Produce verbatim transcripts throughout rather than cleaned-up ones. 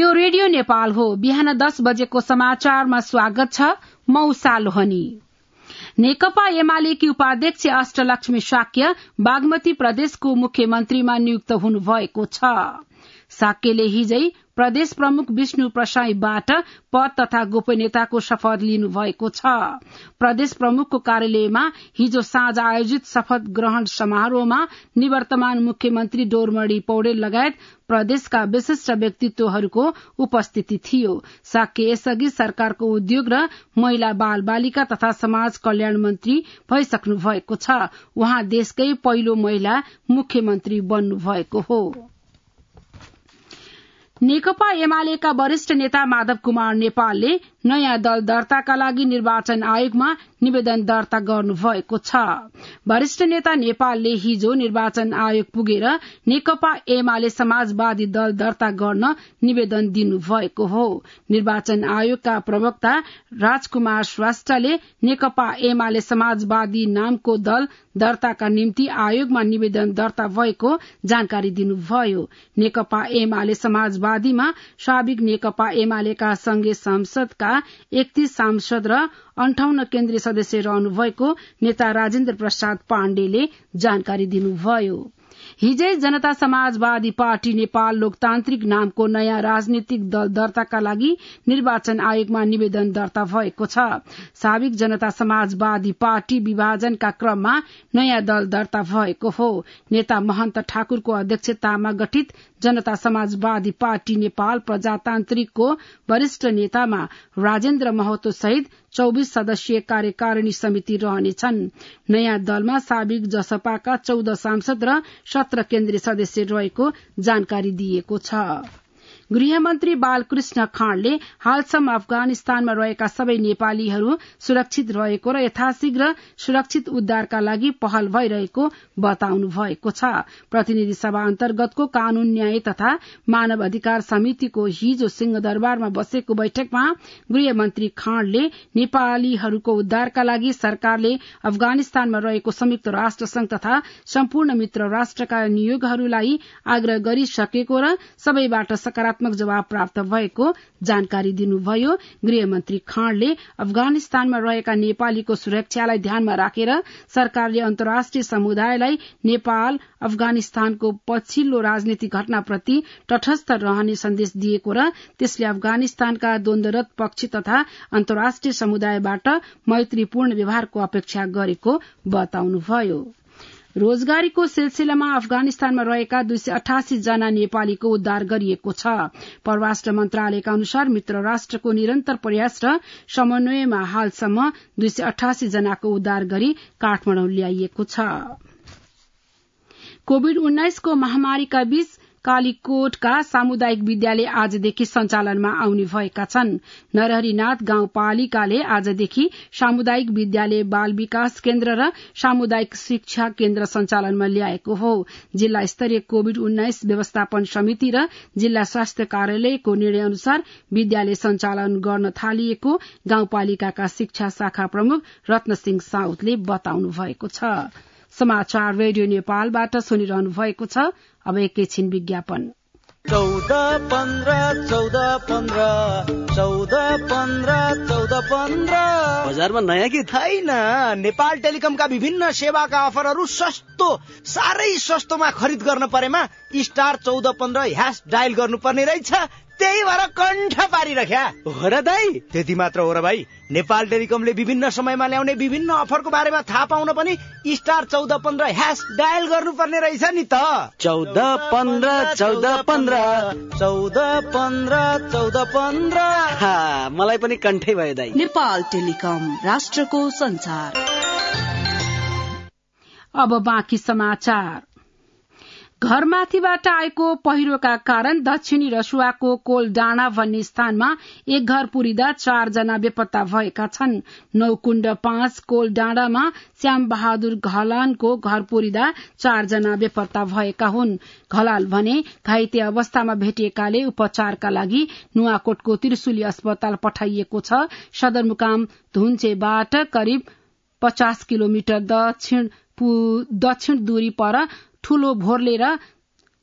यो रेडियो नेपाल हो। बिहान दस बजेको समाचारमा स्वागत छ। म उषा लोहनी। नेकपा एमालेकी उपाध्यक्ष अष्टलक्ष्मी शाक्य बागमती प्रदेशको मुख्यमन्त्रीमा नियुक्त हुनुभएको छ। शाक्यले हिजै प्रदेश प्रमुख विष्णु प्रसाईबाट पद तथा गोपनीयताको शपथ लिनुभएको छ। प्रदेश प्रमुखको कार्यालयमा हिजो साँझ आयोजित शपथ ग्रहण समारोहमा निवर्तमान मुख्यमन्त्री डोरमणि पौडेल लगायत प्रदेशका विशिष्ट व्यक्तित्वहरूको उपस्थिति थियो। शाक्य यसअघि सरकारको उद्योग र महिला बाल बालिका तथा समाज कल्याण मन्त्री भइसक्नु भएको छ। उहाँ देशकै पहिलो महिला मुख्यमन्त्री बन्नु भएको हो। नेकपा एमालेका वरिष्ठ नेता माधव कुमार नेपालले नयाँ दल दर्ताका लागि निर्वाचन आयोगमा निवेदन दर्ता गर्नुभएको छ। वरिष्ठ नेता नेपालले हिजो निर्वाचन आयोग पुगेर नेकपा एमाले समाजवादी दल दर्ता गर्न निवेदन दिनुभएको हो। निर्वाचन आयोगका प्रवक्ता राजकुमार श्रेष्ठले नेकपा एमाले समाजवादी नामको दल दर्ताका निम्ति आयोगमा निवेदन दर्ता भएको जानकारी दिनुभयो। नेकपा एमाले समाजवादीमा साबिक नेकपा एमालेका संघीय संसदका एकतीस सांसद र अन्ठाउन्न केन्द्रीय सदस्य रहनुभएको नेता राजेन्द्र प्रसाद पाण्डेले जानकारी दिनुभयो। हिजै जनता समाजवादी पार्टी नेपाल लोकतान्त्रिक नामको नयाँ राजनीतिक दल दर्ताका लागि निर्वाचन आयोगमा निवेदन दर्ता भएको छ। साबिक जनता समाजवादी पार्टी विभाजनका क्रममा नयाँ दल दर्ता भएको हो। नेता महन्त ठाकुरको अध्यक्षतामा गठित जनता समाजवादी पार्टी नेपाल प्रजातान्त्रिकको वरिष्ठ नेतामा राजेन्द्र महतो सहित चौबीस सदस्यीय कार्यकारिणी समिति रहनेछन्। नयाँ दलमा साबिक जसपाका चौध सांसद र सत्र केन्द्रीय सदस्य रहेको जानकारी दिएको छ। गृहमन्त्री बालकृष्ण खाँडले हालसम्म अफगानिस्तानमा रहेका सबै नेपालीहरू सुरक्षित रहेको र यथाशीघ्र सुरक्षित उद्धारका लागि पहल भइरहेको बताउनु भएको छ। प्रतिनिधि सभा अन्तर्गतको कानून न्याय तथा मानव अधिकार समितिको हिजो सिंहदरबारमा बसेको बैठकमा गृहमन्त्री खाँडले नेपालीहरूको उद्धारका लागि सरकारले अफगानिस्तानमा रहेको संयुक्त राष्ट्र संघ तथा सम्पूर्ण मित्र राष्ट्रका नियोगहरूलाई आग्रह गरिसकेको र सबैबाट सकारात्मक जवाब प्राप्त भएको जानकारी दिनुभयो। गृहमन्त्री खाँडले अफगानिस्तानमा रहेका नेपालीको सुरक्षालाई ध्यानमा राखेर सरकारले अन्तर्राष्ट्रिय समुदायलाई नेपाल अफगानिस्तानको पछिल्लो राजनीतिक घटनाप्रति तटस्थ रहने सन्देश दिएको र त्यसले अफगानिस्तानका द्वन्द्वरत पक्ष तथा अन्तर्राष्ट्रिय समुदायबाट मैत्रीपूर्ण व्यवहारको अपेक्षा गरेको बताउनुभयो। रोजगारीको सिलसिलामा अफगानिस्तानमा रहेका दुई सय अठासी जना नेपालीको उद्धार गरिएको छ। परराष्ट्र मन्त्रालयका अनुसार मित्र राष्ट्रको निरन्तर प्रयास र समन्वयमा हालसम्म दुई सय अठासी जनाको उद्धार गरी काठमाडौँ ल्याइएको छ। कोविड उन्नाइसको महामारीका बीच कालीकोटका सामुदायिक विद्यालय आजदेखि सञ्चालनमा आउने भएका छन्। नरहरिनाथ गाउँपालिकाले आजदेखि सामुदायिक विद्यालय बाल विकास केन्द्र र सामुदायिक शिक्षा केन्द्र सञ्चालनमा ल्याएको हो। जिल्ला स्तरीय कोविड उन्नाइस व्यवस्थापन समिति र जिल्ला स्वास्थ्य कार्यालयको निर्णय अनुसार विद्यालय सञ्चालन गर्न थालिएको गाउँपालिकाका शिक्षा शाखा प्रमुख रत्नसिंह साउदले बताउनु भएको छ। समाचार रेडियो नेपालबाट सुनिरहनु भएको छ। अब एकैछिन विज्ञापन। चौध पन्ध्र चौध पन्ध्र चौध पन्ध्र चौध पन्ध्र बजारमा नयाँ कि छैन? नेपाल टेलिकमका विभिन्न सेवाका अफरहरू सस्तो, साह्रै सस्तोमा खरिद गर्न परेमा स्टार चौध पन्ध्र ह्यास डायल गर्नुपर्ने रहेछ। त्यही भएर कण्ठ पारिरख्या हो र दाइ। त्यति मात्र हो र भाइ, नेपाल टेलिकमले विभिन्न समयमा ल्याउने विभिन्न अफरको बारेमा थाहा पाउन पनि स्टार चौध पन्ध्र ह्यास डायल गर्नुपर्ने रहेछ नि त। चौध पन्ध्र चौध पन्ध्र चौध पन्ध्र चौध पन्ध्र मलाई पनि कण्ठै भयो दाइ। नेपाल टेलिकम, राष्ट्रको संचार। अब बाँकी समाचार। घरमाथिबाट आएको पहिरोका कारण दक्षिणी रसुवाको कोलडाँडा भन्ने स्थानमा एक घर पुरिदा चारजना बेपत्ता भएका छन्। नौकुण्ड पाँच कोलडाँडामा श्याम बहादुर घलानको घर पुरिदा चारजना बेपत्ता भएका हुन्। घलाल भने घाइते अवस्थामा भेटिएकाले उपचारका लागि नुवाकोटको त्रिशुली अस्पताल पठाइएको छ। सदरमुकाम धुन्चेबाट करिब पचास किलोमिटर दक्षिण दक्षिण दूरी पर ठूलो भोर्ले र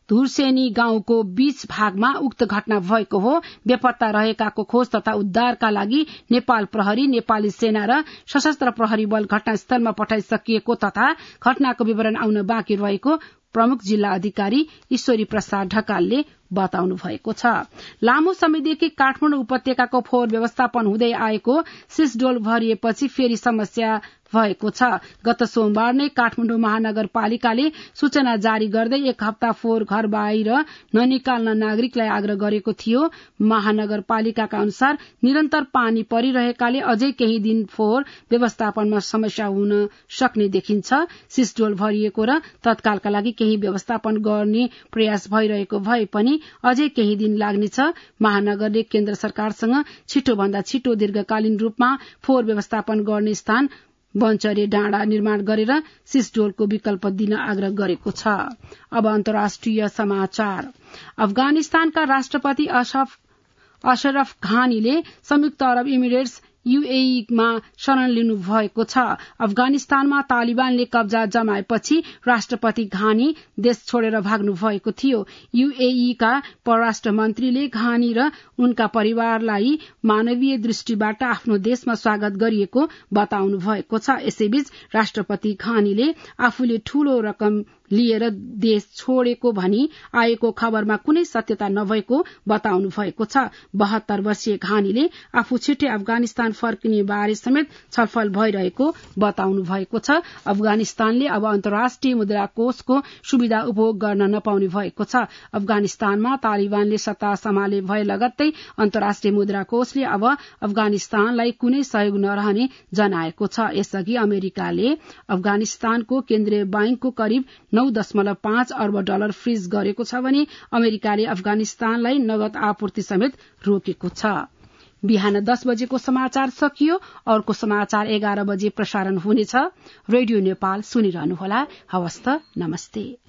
धुर्सेनी गाउँको बीच भागमा उक्त घटना भएको हो। बेपत्ता रहेकाको खोज तथा उद्धारका लागि नेपाल प्रहरी, नेपाली सेना र सशस्त्र प्रहरी बल घटनास्थलमा पठाइसकिएको तथा घटनाको विवरण आउन बाँकी रहेको प्रमुख जिल्ला अधिकारी ईश्वरी प्रसाद ढकालले बताउनु भएको छ। लामो समयदेखि काठमाडौँ उपत्यकाको फोहोर व्यवस्थापन हुँदै आएको सिसडोल भरिएपछि फेरि समस्या भएको छ। गत सोमबार नै काठमाडौँ महानगरपालिकाले सूचना जारी गर्दै एक हप्ता फोहोर घर बाहिर ननिकाल्न नागरिकलाई आग्रह गरेको थियो। महानगरपालिकाका अनुसार निरन्तर पानी परिरहेकाले अझै केही दिन फोहोर व्यवस्थापनमा समस्या हुन सक्ने देखिन्छ। सिसडोल भरिएको र तत्कालका लागि केही व्यवस्थापन गर्ने प्रयास भइरहेको भए पनि अझै केही दिन लाग्नेछ। महानगरले केन्द्र सरकारसँग छिटो भन्दा छिटो दीर्घकालीन रूपमा फोहोर व्यवस्थापन गर्ने स्थान बन्चरे डाँडा निर्माण गरेर सिसडोलको विकल्प दिन आग्रह गरेको छ। अब अन्तर्राष्ट्रिय समाचार। अफगानिस्तानका राष्ट्रपति अशरफ अशरफ घानीले संयुक्त अरब इमिरेट्स यूएईमा शरण लिनु भएको छ। अफगानिस्तानमा तालिबानले कब्जा जमाएपछि राष्ट्रपति घानी देश छोडेर भाग्नु भएको थियो। यूएईका परराष्ट्र मन्त्रीले घानी र उनका परिवारलाई मानवीय दृष्टिबाट आफ्नो देशमा स्वागत गरिएको बताउनु भएको छ। यसैबीच राष्ट्रपति घानीले आफूले ठूलो रकम लिएर देश छोडेको भनी आएको खबरमा कुनै सत्यता नभएको बताउनु भएको छ। बहत्तर वर्षीय घानीले आफू छिट्टै अफगानिस्तान फर्किने बारे समेत छलफल भइरहेको बताउनु भएको छ। अफगानिस्तानले अब अन्तर्राष्ट्रिय मुद्रा कोषको सुविधा उपभोग गर्न नपाउने भएको छ। अफगानिस्तानमा तालिबानले सत्ता सम्हाले भए लगत्तै अन्तर्राष्ट्रिय मुद्रा कोषले अब अफगानिस्तानलाई कुनै सहयोग नरहने जनाएको छ। यसअघि अमेरिकाले अफगानिस्तानको केन्द्रीय बैंकको करिब नौ दशमलव पाँच अर्ब डलर फ्रीज गरेको छ भने अमेरिकाले अफगानिस्तानलाई नगद आपूर्ति समेत रोकेको छ। बिहान दस बजेको समाचार सकियो। अर्को समाचार एघार बजे प्रसारण हुनेछ। रेडियो नेपाल सुनिरहनुहोला। हवस् त, नमस्ते।